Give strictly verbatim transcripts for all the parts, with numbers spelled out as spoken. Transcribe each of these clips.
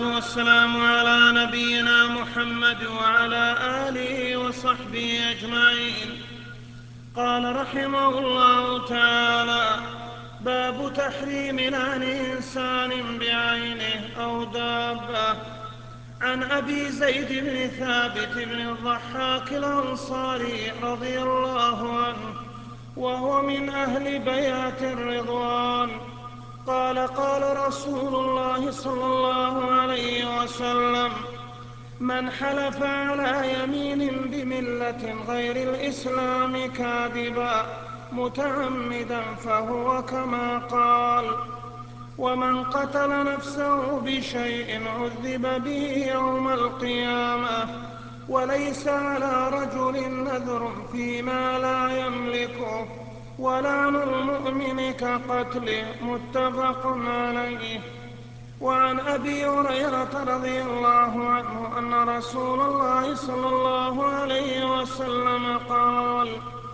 والصلاة والسلام على نبينا محمد وعلى آله وصحبه أجمعين. قال رحمه الله تعالى: باب تحريم لعن إنسان بعينه أو دابة. عن أبي زيد بن ثابت بن الضحاك الأنصاري رضي الله عنه وهو من أهل بيعة الرضوان قال: قال رسول الله صلى الله عليه وسلم: من حلف على يمين بملة غير الإسلام كاذبا متعمدا فهو كما قال. ومن قتل نفسه بشيء عذب به يوم القيامة وليس على رجل نذر فيما لا يملكه ولعن المؤمن كقتله متفق عليه. وعن أبي هريرة رضي الله عنه أن رسول الله صلى الله عليه وسلم قال: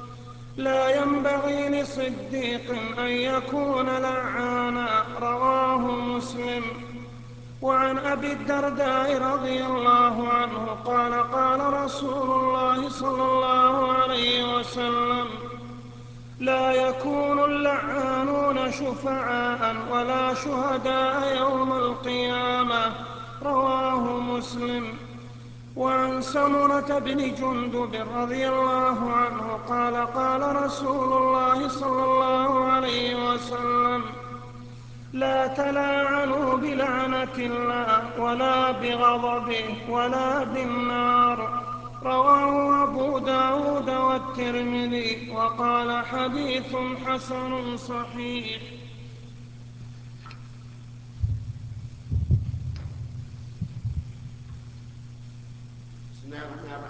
لا ينبغي لصديق أن يكون لعانا. رواه مسلم. وعن أبي الدرداء رضي الله عنه قال: قال رسول الله صلى الله عليه وسلم: لا يكون اللعانون شفعاء ولا شهداء يوم القيامة. رواه مسلم. وعن سمرة بن جندب رضي الله عنه قال: قال رسول الله صلى الله عليه وسلم: لا تلاعنوا بلعنة الله ولا بغضبه ولا بالنار. رواه أبو داود والترمذي وقال: حديث حسن صحيح. بسم الله الرحمن الرحيم.